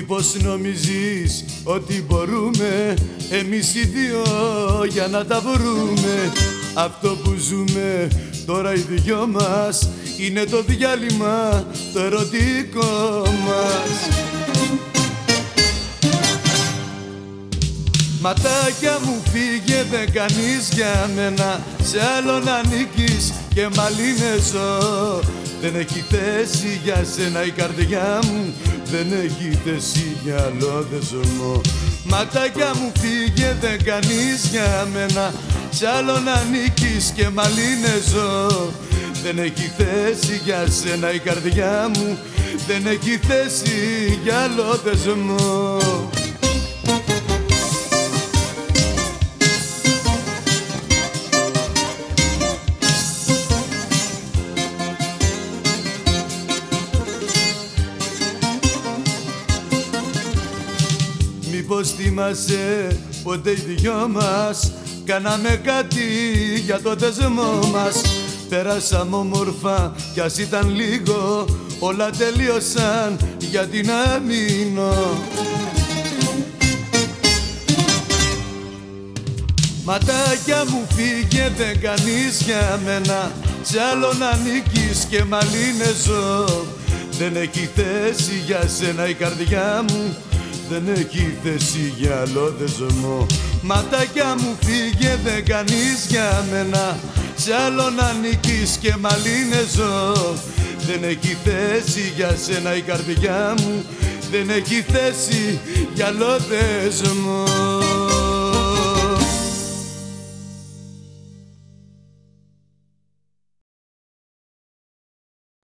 Μήπως νομίζεις ότι μπορούμε εμείς οι δύο για να τα βρούμε? Αυτό που ζούμε τώρα οι δυο μας είναι το διάλειμμα το ερωτικό μας. Ματάκια μου φύγε, δεν κάνεις για μένα, σε άλλον ανήκεις και μαλίνεσω. Δεν έχει θέση για σένα η καρδιά μου, δεν έχει θέση για άλλο δεσμό. Ματάκια μου φύγε, δεν κάνεις για μένα, σε άλλον ανήκεις και μαλίνεσω. Δεν έχει θέση για σένα η καρδιά μου, δεν έχει θέση για άλλο δεσμό. Μήπως θυμάσαι ποτέ οι δυο μας κάναμε κάτι για το δεσμό μας? Πέρασαμε όμορφα κι ας ήταν λίγο, όλα τελείωσαν γιατί να μείνω. Ματάκια μου φύγε, δεν κάνεις για μένα, σε άλλον ανήκεις και μαλίνεσω. Δεν έχει θέση για σένα η καρδιά μου, δεν έχει θέση για άλλο δεσμό. Ματάκια μου φύγε, δεν κάνεις για μένα, σε άλλον ανήκεις και μαλίνεσω. Δεν έχει θέση για σένα η καρδιά μου, δεν έχει θέση για άλλο δεσμό.